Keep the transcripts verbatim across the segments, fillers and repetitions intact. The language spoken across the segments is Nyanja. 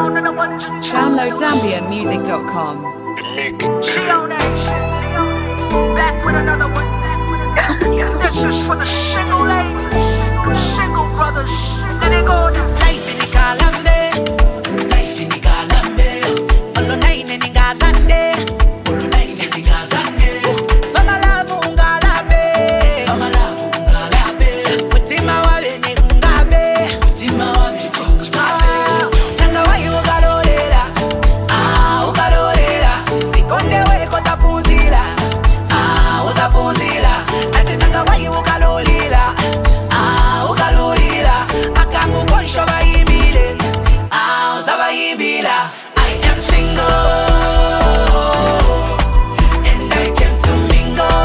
Download Zambian Music dot com. Back with another one. This is for the single ladies, single brothers. Let it go now. Life in the Kalambe, life in the Kalambe. Olo nine in the Gazande, olo nine in the Gazande. Fama lavu ungalabe, fama lavu ungalabe. Mutima wawe ni ungabe, mutima wawe ni ungabe. Nanga wa yu ugalolela, ah ugalolela. Sikonde we kosa punzila, ah uzapunzila. Ati nanga wa yu ugalolila, ah ugalolila. Akaku konsho bayimbile, ah uzabayimbila. I am single, and I came to mingle.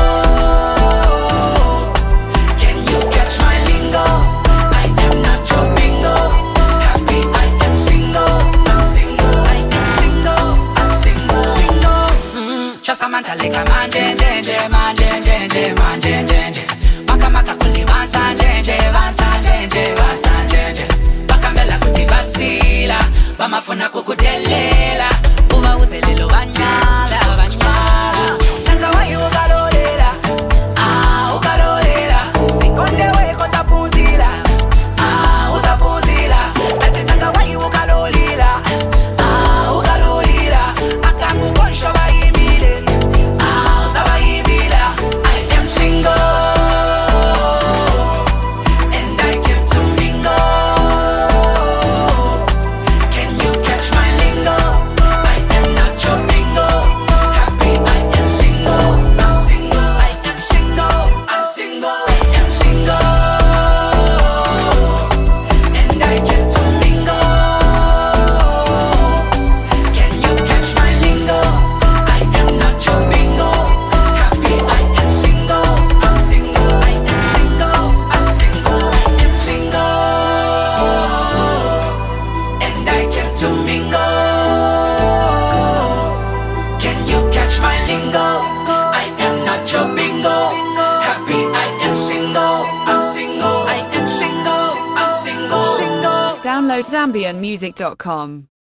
Can you catch my lingo? I am not your bingo. Happy I am single, I'm single, I am single, I'm single, single. Mm, Chasa mantaleka manje nje manje nje manje nje. Maka maka kuli vansa nje vansa nje vansa nje. Bakambela kuti vasila, bamafuna kukudelela. Uba uzelelo banyala banyala. Nanga wayi ugalolela, ah ugalolela. Sikonde we kosa punzila, ah uzapunzila. Ati nanga wayi ugalolila, ah ugalolila. Akaku konsho bayimbile, ah uzabayimbila. I am single, and I came to mingle. Can you catch my lingo? I am not your bingo. Happy I am single, I'm single, I am single, I'm single, I am single. And I came to mingle. Can you catch my lingo? I am not your bingo. Happy I am single, I'm single, I am single, I'm single, I am single. And I came to mingle. Can you catch my lingo? I am not your bingo. Happy I am single, I'm single, I am single, I'm single, single. Download Zambian Music dot com.